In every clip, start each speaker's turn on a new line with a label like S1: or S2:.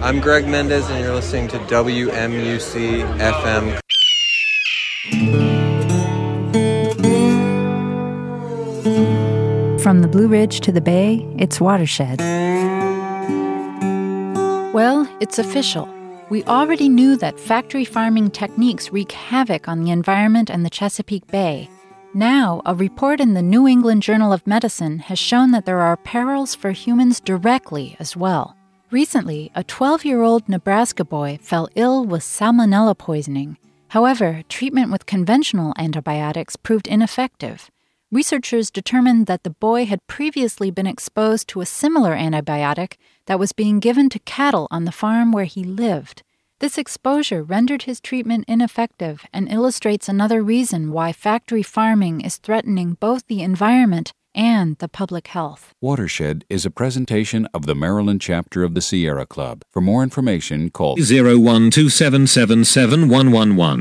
S1: I'm Greg Mendez, and you're listening to WMUC FM.
S2: From the Blue Ridge to the Bay, it's Watershed. Well, it's official. We already knew that factory farming techniques wreak havoc on the environment and the Chesapeake Bay. Now, a report in the New England Journal of Medicine has shown that there are perils for humans directly as well. Recently, a 12-year-old Nebraska boy fell ill with salmonella poisoning. However, treatment with conventional antibiotics proved ineffective. Researchers determined that the boy had previously been exposed to a similar antibiotic that was being given to cattle on the farm where he lived. This exposure rendered his treatment ineffective and illustrates another reason why factory farming is threatening both the environment and the public health.
S3: Watershed is a presentation of the Maryland chapter of the Sierra Club. For more information, call 012777111.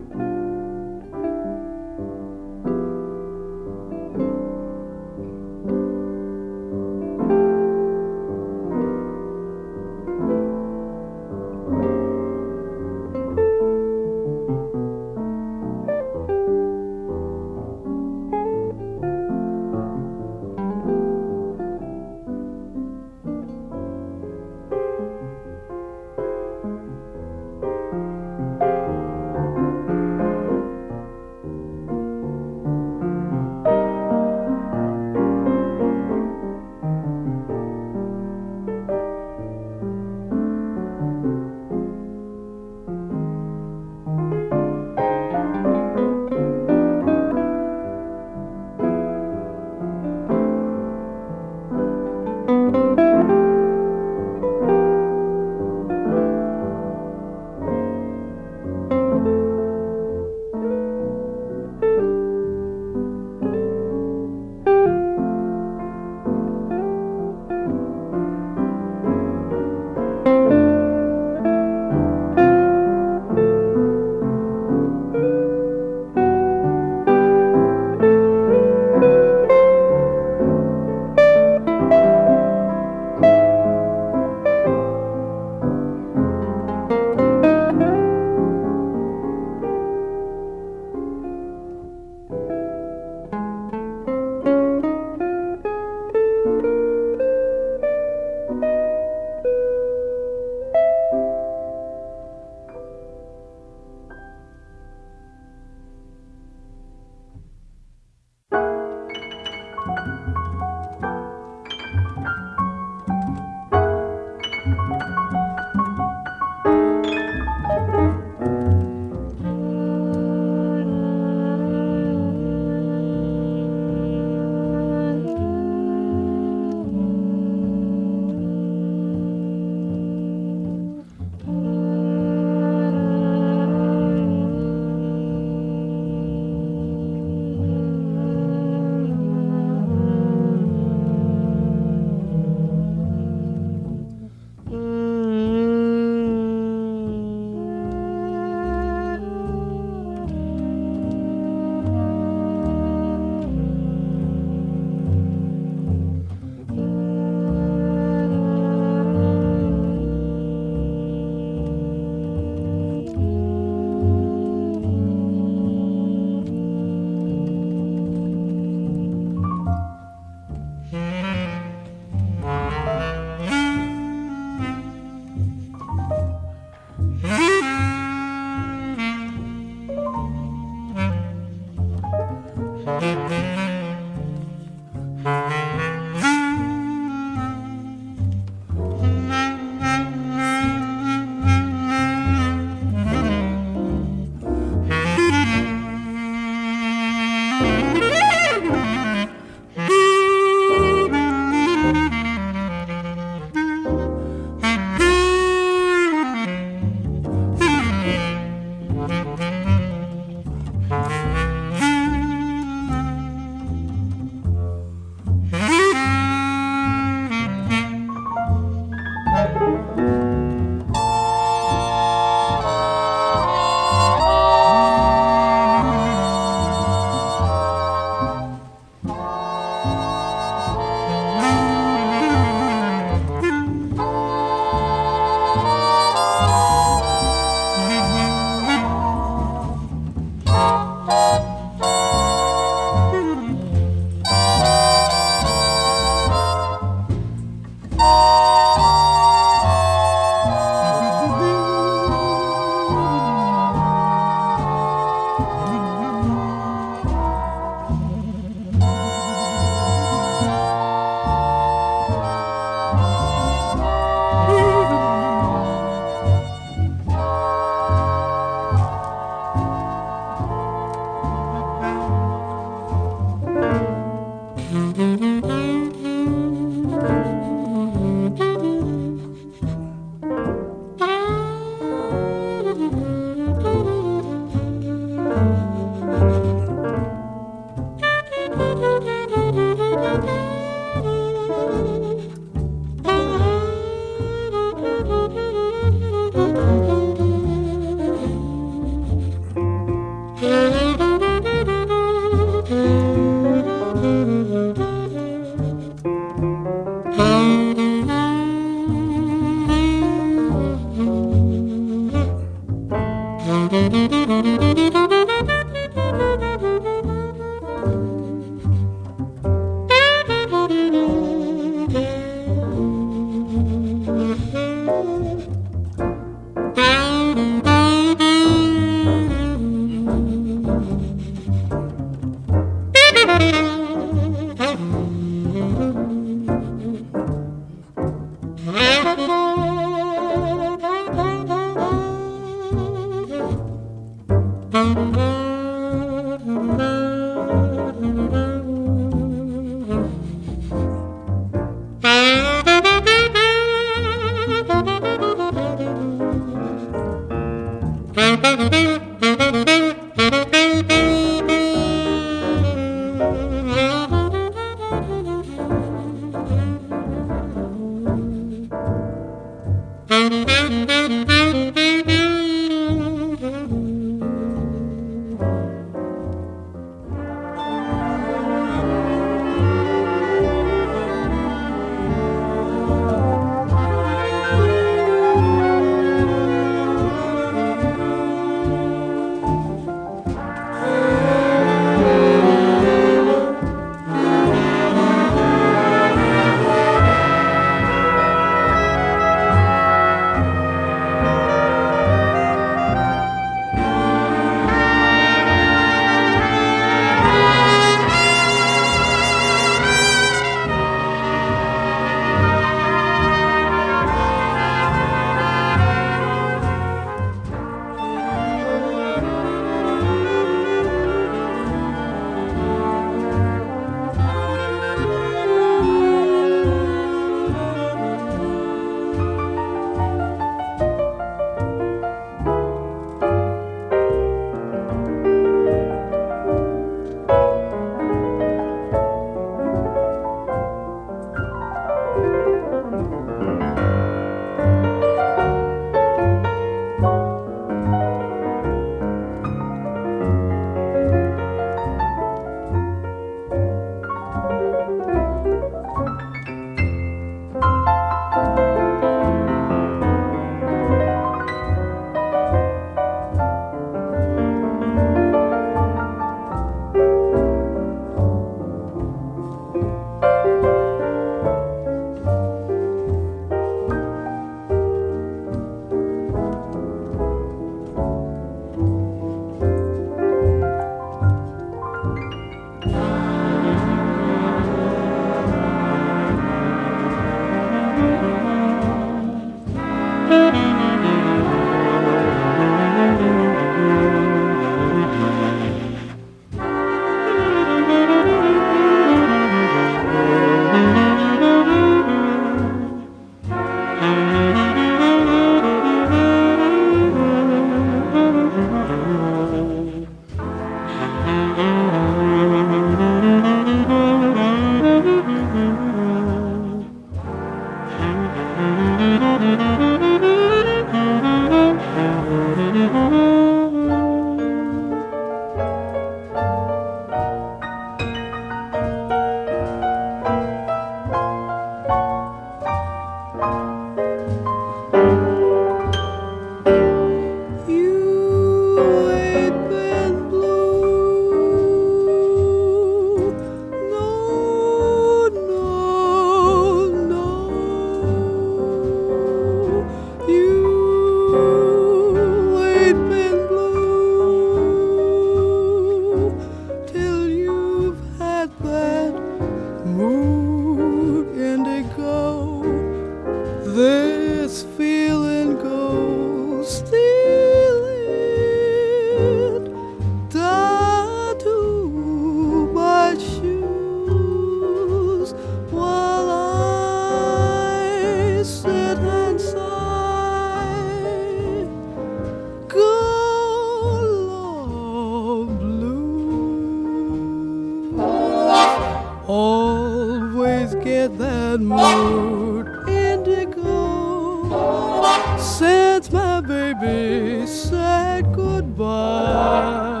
S4: get that mood indigo since my baby said goodbye.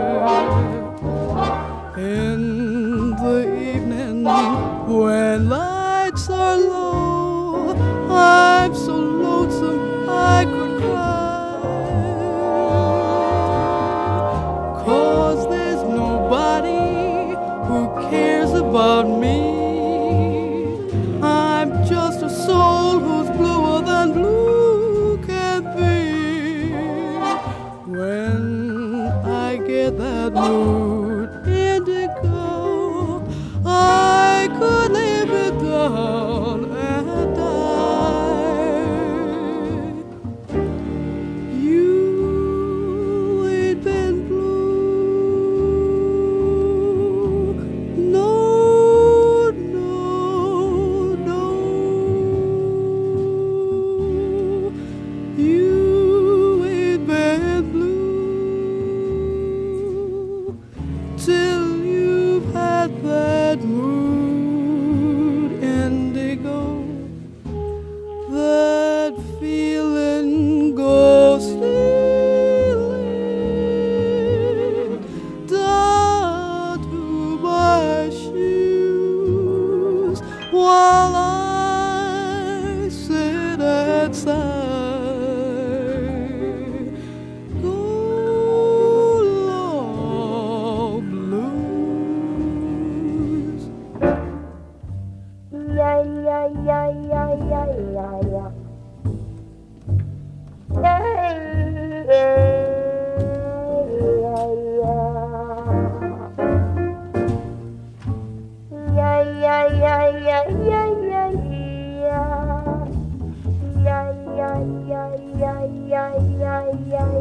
S4: In the evening when lights are low, I'm so lonesome I could cry, 'cause there's nobody who cares about me. I'm just a soul who's bluer than blue can be. When I get that mood indigo, I could live it down and die. You ain't been blue, no, no, no. You ain't been blue till you've had that mood indigo. That feeling goes stealing down to my shoes while I sit and sigh. Go long blues.
S5: Yeah, yeah, yeah, yeah, yeah, yeah, yeah. Yeah, yeah, yeah, yeah. Yeah, yeah, yeah, yeah, yeah, yeah, yeah. Yeah, yeah, yeah, yeah, yeah, yeah, yeah,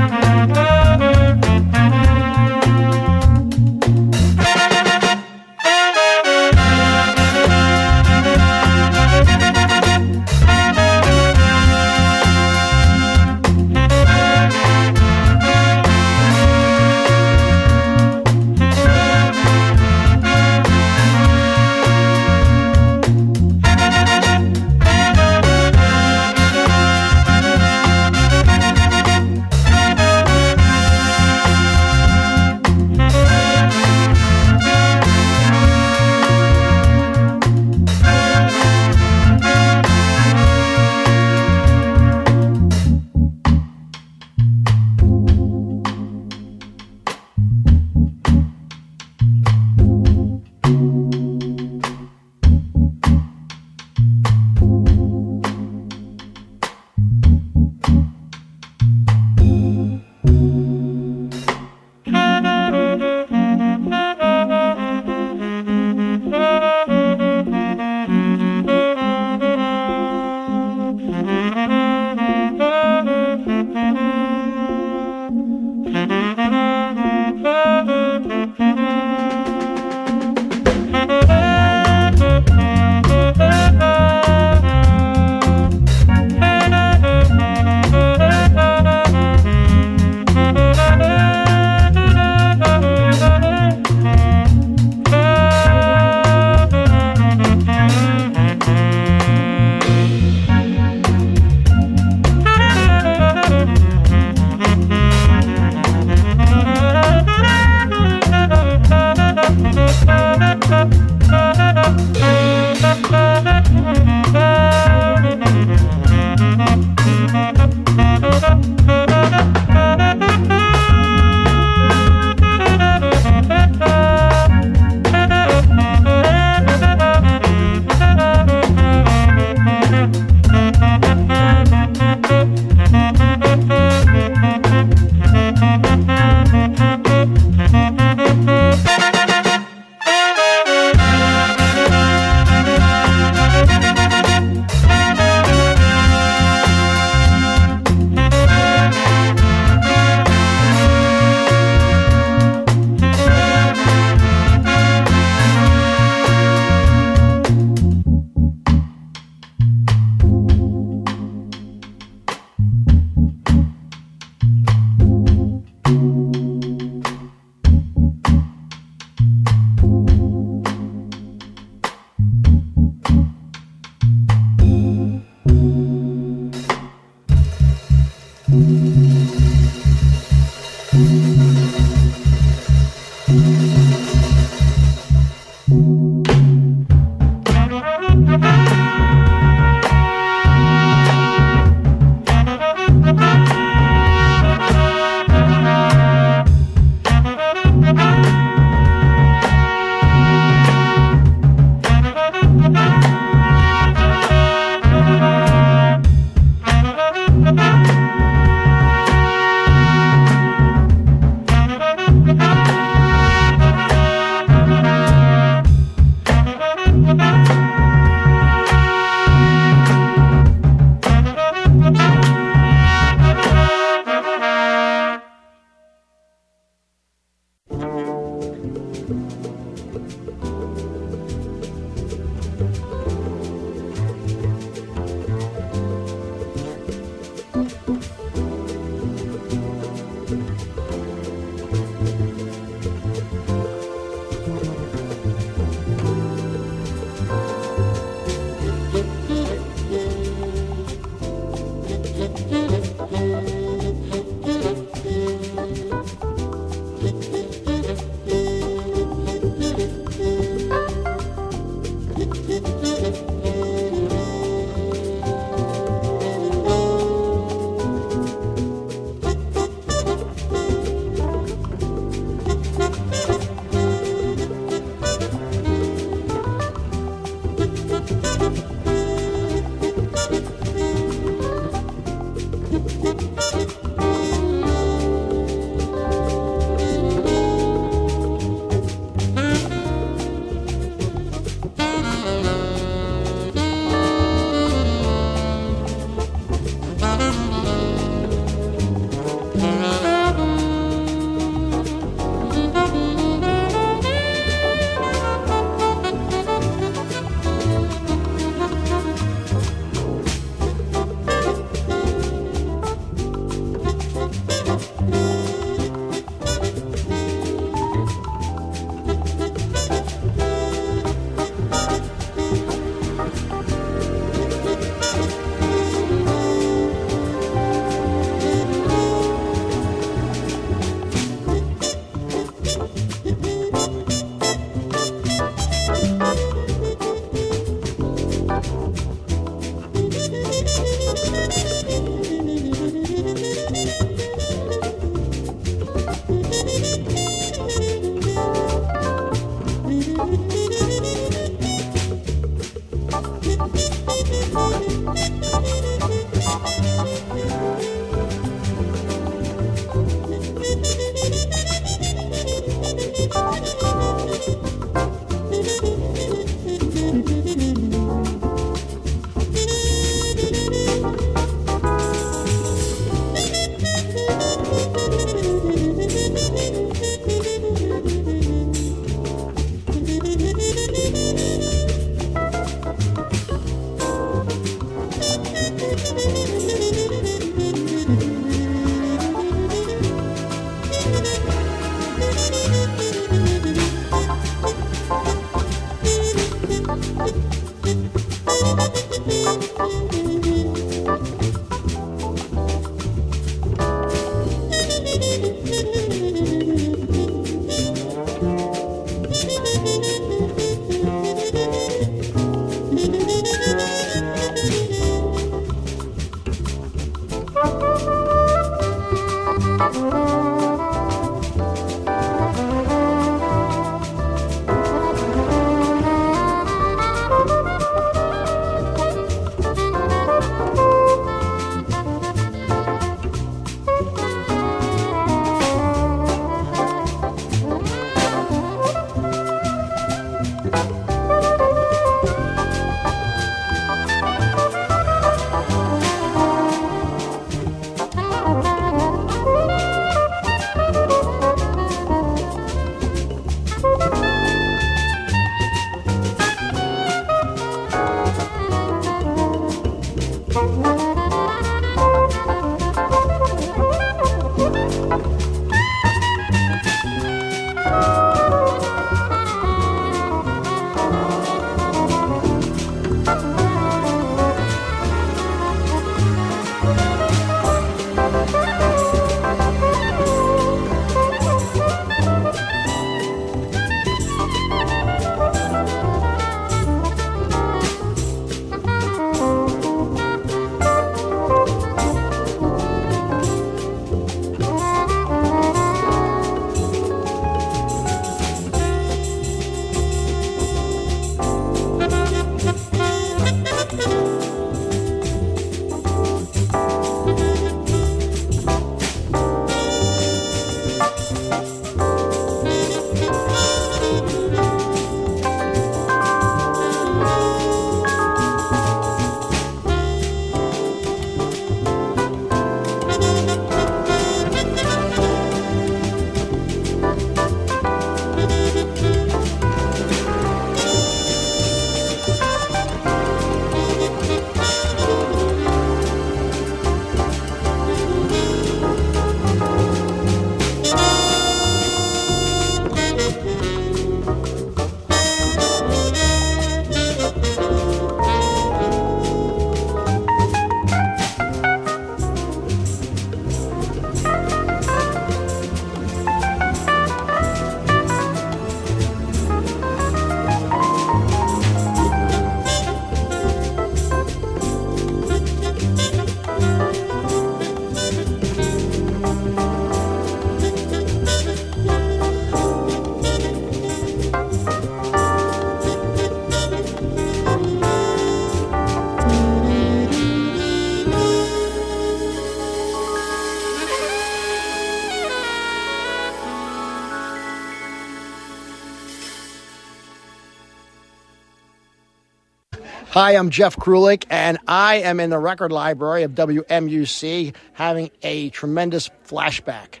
S6: Hi, I'm Jeff Krulik, and I am in the record library of WMUC having a tremendous flashback.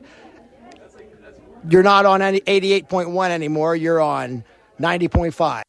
S6: You're not on any 88.1 anymore. You're on 90.5.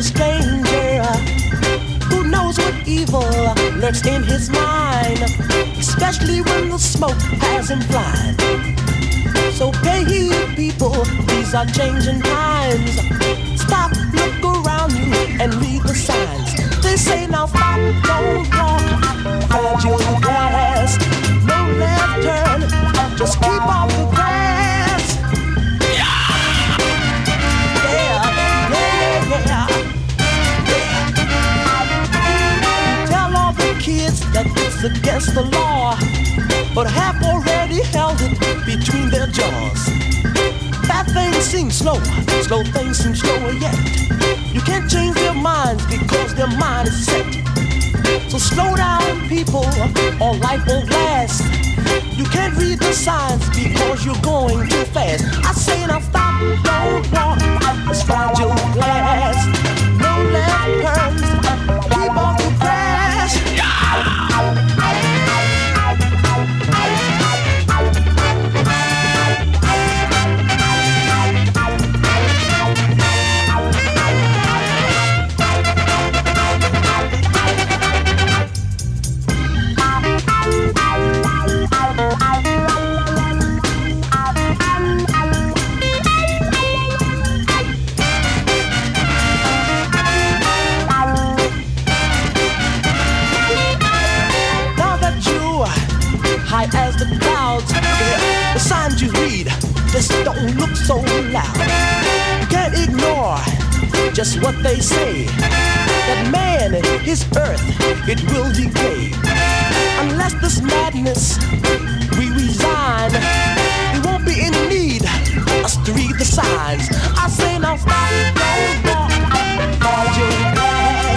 S4: a stranger who knows what evil lurks in his mind, especially when the smoke has him blind. So pay heed, people, these are changing times. Stop, look around you, and read the signs. They say now stop, don't walk, hold your gas. No left turn, just keep off the grass. Yeah, yeah, yeah. Tell all the kids that it's against the law, but have already held it between their jaws. Bad things seem slow, slow things seem slower yet. You can't change their minds because their mind is set. So slow down, people, or life won't last. You can't read the signs because you're going too fast. I say now stop, don't walk, slide your glass. No left turns, keep off the grass. As the clouds, the signs you read just don't look so loud. You can't ignore just what they say, that man, his earth, it will decay. Unless this madness we resign, we won't be in need us to read the signs. I say now stop, don't walk, hold your glass.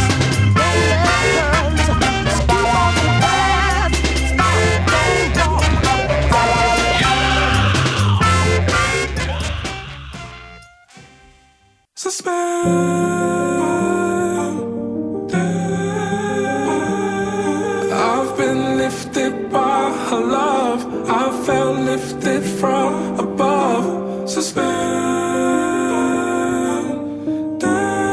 S7: I've been lifted by her love. I felt lifted from above. Suspend.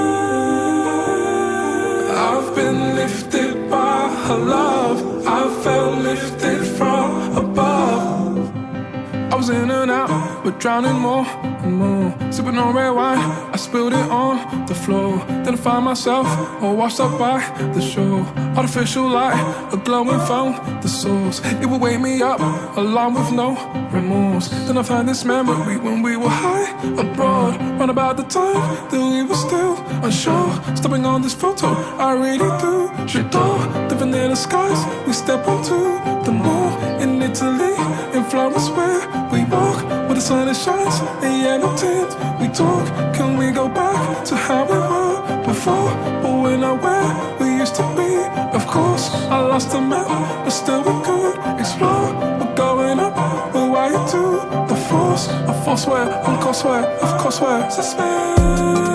S7: I've been lifted by her love. I felt lifted from above. I was in and out, but drowning more and more. Sipping on red wine, I spilled it on the floor. Then I find myself all washed up by the shore. Artificial light, a glowing foam, the source. It would wake me up, along with no remorse. Then I find this memory when we were high abroad. Run about the time that we were still unsure. Stepping on this photo, I really do. J'adore the vanilla skies we step onto. The moon in Italy, in Florence where we walk, where the sun shines, and yellow tint. We talk, can we go back to how we were before? But we're not where we used to be. Of course, I lost the map, but still we could explore. We're going up, we're wired to the force. A force where, on course where, of course where. Suspend.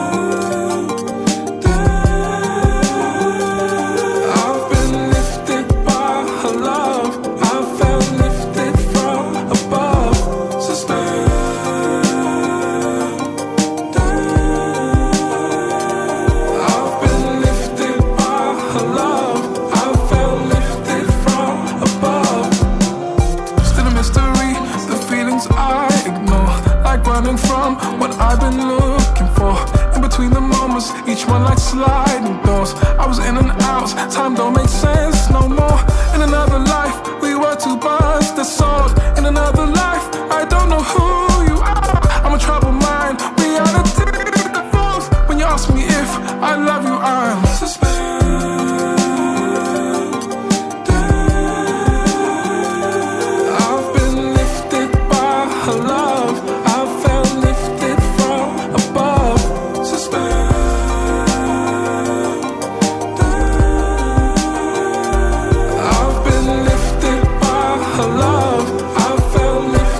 S7: From what I've been looking for, in between the moments, each one like sliding doors. I was in and out, time don't make sense no more. In another life, we were two birds that soared. In another life, I don't know who you are. I'm a troubled mind, reality the falls. When you ask me if I love you, I'm suspended. I've been lifted by her love. I've been lifted by her love. I felt lifted.